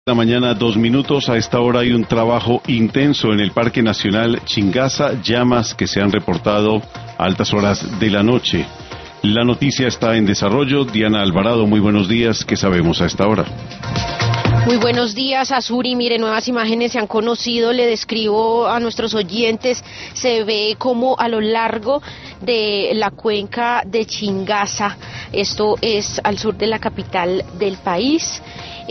La mañana, 2 minutos. A esta hora hay un trabajo intenso en el Parque Nacional Chingaza, llamas que se han reportado a altas horas de la noche. La noticia está en desarrollo. Diana Alvarado, muy buenos días. ¿Qué sabemos a esta hora? Muy buenos días, Azuri. Mire, nuevas imágenes se han conocido. Le describo a nuestros oyentes. Se ve como a lo largo de la cuenca de Chingaza, esto es al sur de la capital del país,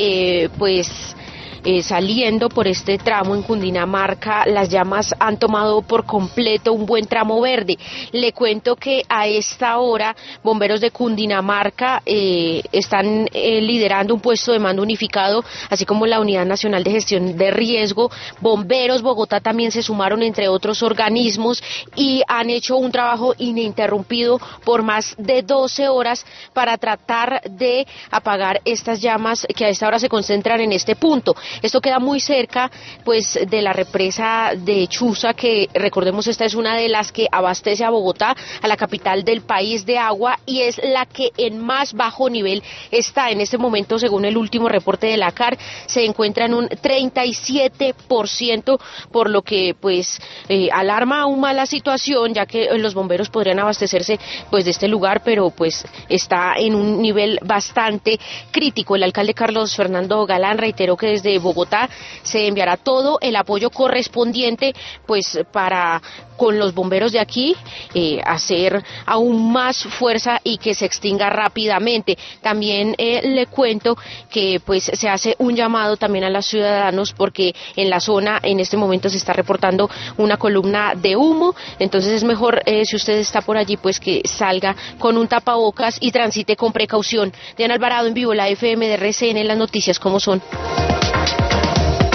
saliendo por este tramo en Cundinamarca, las llamas han tomado por completo un buen tramo verde. Le cuento que a esta hora bomberos de Cundinamarca están liderando un puesto de mando unificado, así como la Unidad Nacional de Gestión de Riesgo. Bomberos Bogotá también se sumaron, entre otros organismos, y han hecho un trabajo ininterrumpido por más de 12 horas para tratar de apagar estas llamas que a esta hora se concentran en este punto. Esto queda muy cerca, pues, de la represa de Chuza, que recordemos esta es una de las que abastece a Bogotá, a la capital del país, de agua, y es la que en más bajo nivel está. En este momento, según el último reporte de la CAR, se encuentra en un 37%, por lo que alarma aún más la situación, ya que los bomberos podrían abastecerse pues de este lugar, pero pues está en un nivel bastante crítico. El alcalde Carlos Fernando Galán reiteró que desde Bogotá se enviará todo el apoyo correspondiente pues para con los bomberos de aquí hacer aún más fuerza y que se extinga rápidamente. También le cuento que pues se hace un llamado también a los ciudadanos, porque en la zona en este momento se está reportando una columna de humo, entonces es mejor si usted está por allí pues que salga con un tapabocas y transite con precaución. Diana Alvarado, en vivo, la FM de RCN, las noticias como son.